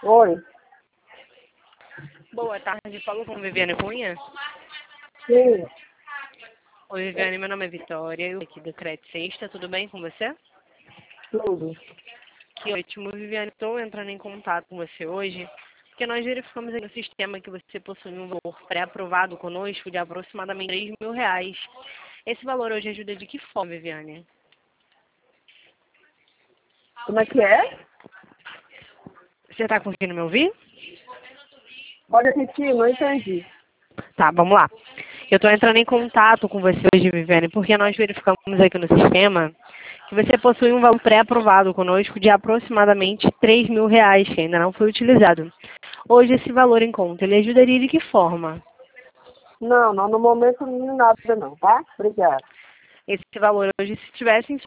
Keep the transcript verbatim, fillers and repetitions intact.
Oi. Boa tarde, falo com Viviane Cunha. Sim. Oi, Viviane, meu nome é Vitória, eu aqui do Crédito Sexta, tudo bem com você? Tudo. Que ótimo, Viviane, estou entrando em contato com você hoje, porque nós verificamos aí no sistema que você possui um valor pré-aprovado conosco de aproximadamente três mil reais. Esse valor hoje ajuda de que forma, Viviane? Como é que é? Você está conseguindo me ouvir? Pode repetir, não entendi. Tá, vamos lá. Eu estou entrando em contato com você hoje, Viviane, porque nós verificamos aqui no sistema que você possui um valor pré-aprovado conosco de aproximadamente três mil reais, que ainda não foi utilizado. Hoje esse valor em conta, ele ajudaria de que forma? Não, não, no momento não nada não, tá? Obrigada. Esse valor hoje, se tivesse em